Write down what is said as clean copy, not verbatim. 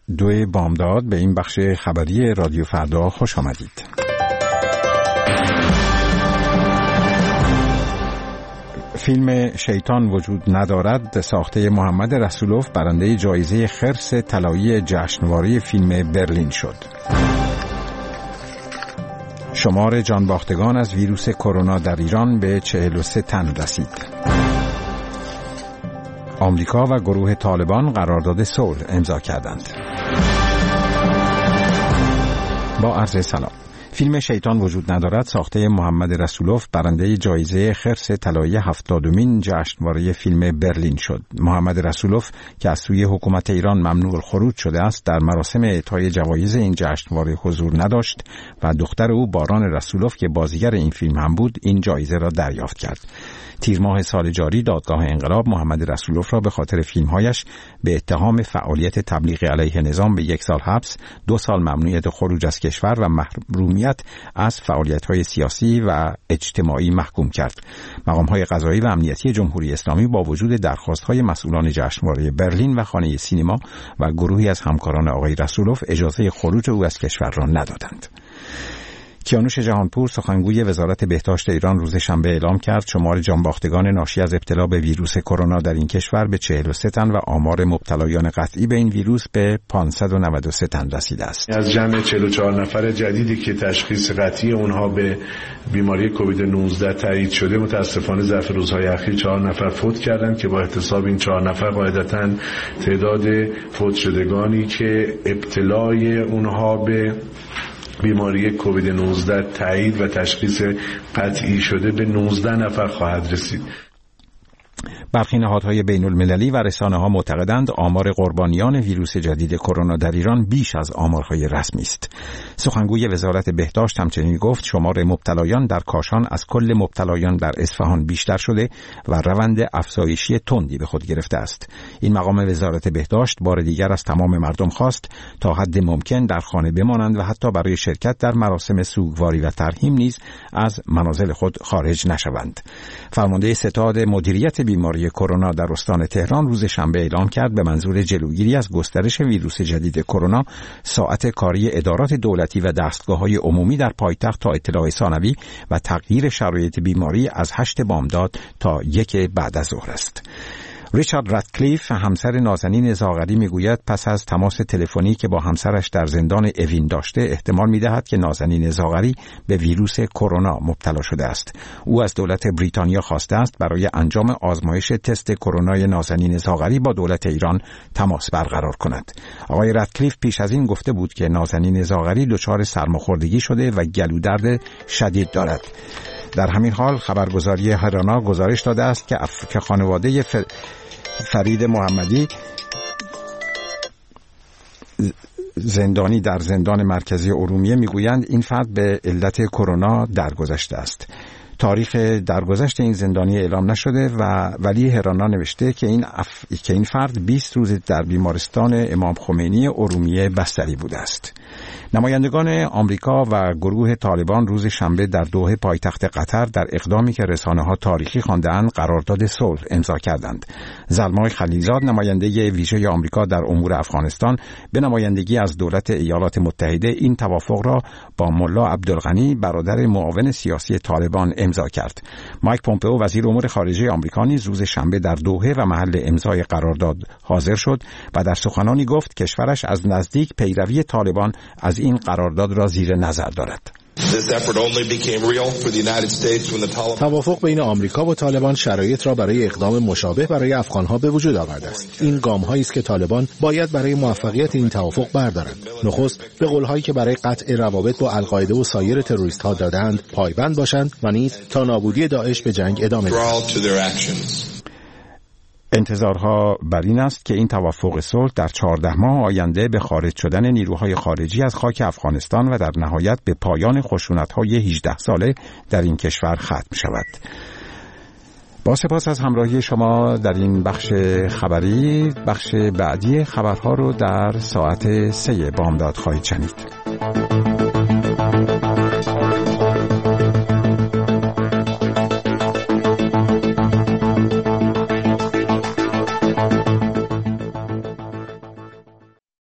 2 بامداد به این بخش خبری رادیو فردا خوش آمدید. فیلم شیطان وجود ندارد ساخته محمد رسولوف برنده جایزه خرس طلایی جشنواره فیلم برلین شد. شمار جانباختگان از ویروس کرونا در ایران به 43 تن رسید. آمریکا و گروه طالبان قرارداد صلح امضا کردند. با عرض سلام. فیلم شیطان وجود ندارد ساخته محمد رسولوف برنده جایزه خرس طلایی 70مین جشنواره فیلم برلین شد. محمد رسولوف که از سوی حکومت ایران ممنوع الخروج شده است در مراسم اعطای جوایز این جشنواره حضور نداشت و دختر او باران رسولوف که بازیگر این فیلم هم بود این جایزه را دریافت کرد. تیر ماه سال جاری دادگاه انقلاب محمد رسولوف را به خاطر فیلمهایش به اتهام فعالیت تبلیغ علیه نظام به 1 سال حبس، 2 سال ممنوعیت خروج از کشور و محرومیت از فعالیت‌های سیاسی و اجتماعی محکوم کرد. مقام‌های قضایی و امنیتی جمهوری اسلامی با وجود درخواست‌های مسئولان جشنواره برلین و خانه سینما و گروهی از همکاران آقای رسولوف اجازه خروج او از کشور را ندادند. کیانوش جهانپور سخنگوی وزارت بهداشت ایران روز شنبه اعلام کرد شمار جانباختگان ناشی از ابتلا به ویروس کرونا در این کشور به 43 تن و آمار مبتلایان قطعی به این ویروس به 593 تن رسیده است. از جمع 44 نفر جدیدی که تشخیص قطعی اونها به بیماری کووید 19 تایید شده متاسفانه ظرف روزهای اخیر 4 نفر فوت کردند که با احتساب این 4 نفر قاعدتاً تعداد فوت شدگانی که ابتلای اونها به بیماری کووید 19 تایید و تشخیص قطعی شده به 19 نفر خواهد رسید. برخی نهادهای بین المللی و رسانه ها معتقدند آمار قربانیان ویروس جدید کرونا در ایران بیش از آمارهای رسمی است. سخنگوی وزارت بهداشت همچنین گفت شمار مبتلایان در کاشان از کل مبتلایان در اصفهان بیشتر شده و روند افزایشی تندی به خود گرفته است. این مقام وزارت بهداشت بار دیگر از تمام مردم خواست تا حد ممکن در خانه بمانند و حتی برای شرکت در مراسم سوگواری و ترحیم نیز از منازل خود خارج نشوند. فرمانده ستاد مدیریت بیماری کرونا در استان تهران روز شنبه اعلام کرد به منظور جلوگیری از گسترش ویروس جدید کرونا ساعت کاری ادارات دولتی و دستگاه‌های عمومی در پایتخت تا اطلاع ثانوی و تغییر شرایط بیماری از 8 بامداد تا 1 بعد از ظهر است. ریچارد رادکلیف همسر نازنین زاغری میگوید پس از تماس تلفنی که با همسرش در زندان اوین داشته احتمال میدهد که نازنین زاغری به ویروس کرونا مبتلا شده است. او از دولت بریتانیا خواسته است برای انجام آزمایش تست کرونای نازنین زاغری با دولت ایران تماس برقرار کند. آقای رادکلیف پیش از این گفته بود که نازنین زاغری دچار سرماخوردگی شده و گلودرد شدید دارد. در همین حال خبرگزاری هرانا گزارش داده است که خانواده فرید محمدی زندانی در زندان مرکزی ارومیه میگویند این فرد به علت کرونا درگذشته است. تاریخ درگذشت این زندانی اعلام نشده و ولی هرانا نوشته که این فرد 20 روز در بیمارستان امام خمینی ارومیه بستری بوده است. نمایندگان آمریکا و گروه طالبان روز شنبه در دوحه پایتخت قطر در اقدامی که رسانه‌ها تاریخی خواندند قرارداد صلح امضا کردند. زلمای خلیلزاد نماینده ویژه آمریکا در امور افغانستان به نمایندگی از دولت ایالات متحده این توافق را با ملا عبدالغنی برادر معاون سیاسی طالبان امضا کرد. مایک پومپئو وزیر امور خارجه آمریکا نیز روز شنبه در دوحه و محل امضای قرارداد حاضر شد و در سخنانی گفت کشورش از نزدیک پیروی طالبان از این قرارداد را زیر نظر دارد. توافق بین آمریکا و طالبان شرایط را برای اقدام مشابه برای افغانها به وجود آورده است. این گام‌هایی است که طالبان باید برای موفقیت این توافق بردارند. نخست به قول‌هایی که برای قطع روابط با القاعده و سایر تروریست‌ها دادند پایبند باشند و نیز تا نابودی داعش به جنگ ادامه دهند. انتظارها بر این است که این توافق صلح در 14 ماه آینده به خارج شدن نیروهای خارجی از خاک افغانستان و در نهایت به پایان خشونت‌های 18 ساله در این کشور ختم شود. با سپاس از همراهی شما در این بخش خبری، بخش بعدی خبرها رو در ساعت 3 بامداد خواهید شنید.